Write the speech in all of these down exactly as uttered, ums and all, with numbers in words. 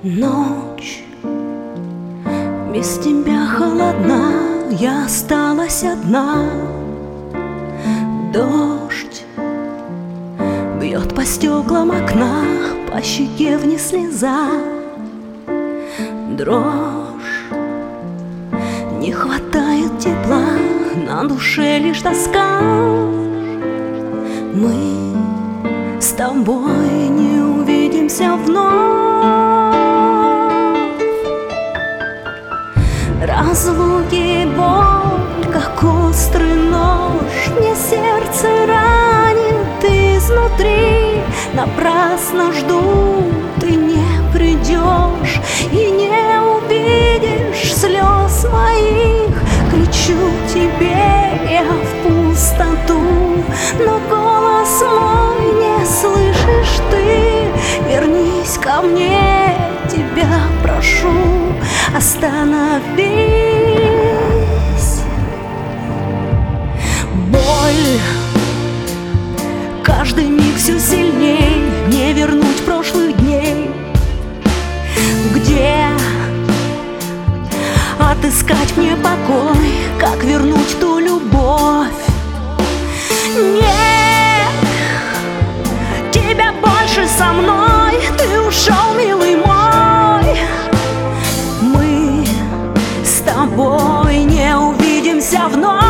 Ночь без тебя холодна, я осталась одна. Дождь бьет по стеклам окна, по щеке вниз слеза. Дрожь, не хватает тепла, на душе лишь тоска. Мы с тобой не увидимся вновь. Разлуки, боль, как острый нож, мне сердце ранит изнутри. Напрасно жду, ты не придешь и не увидишь слез моих. Кричу тебе я в пустоту, но голос мой не слышишь ты. Вернись ко мне, тебя прошу, остановись. Боль каждый миг все сильней, не вернуть прошлых дней. Где отыскать мне покой, как вернуть ту любовь? Нет, тебя больше со мной, ты ушел, милый мой. Мы с тобой не увидимся вновь.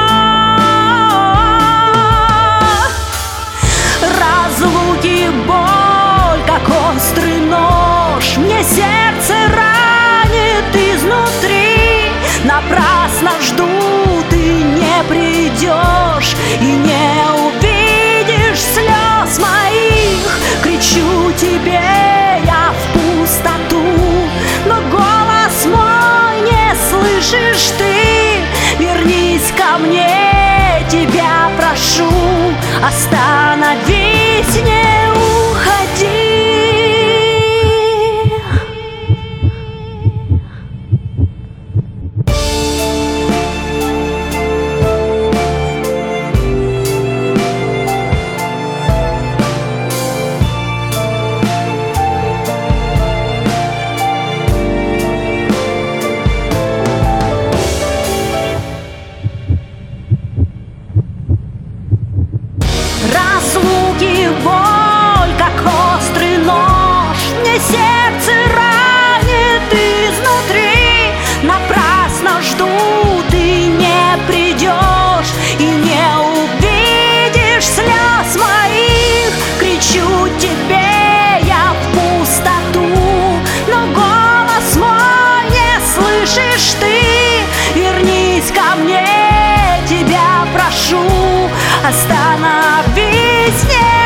Разлуки, боль, как острый нож, мне сердце ранит изнутри. Напрасно жду, ты не придешь и не увидишь слез моих. Кричу тебе я в пустоту, но голос мой не слышишь ты. Вернись ко мне, тебя прошу, остановись, не уходи. Разлуки, боль, как острый нож, мне сердце ранит изнутри. Напрасно жду, ты не придешь и не увидишь слез моих. Кричу тебе я в пустоту, но голос мой не слышишь ты. Вернись ко мне, тебя прошу, остановись, не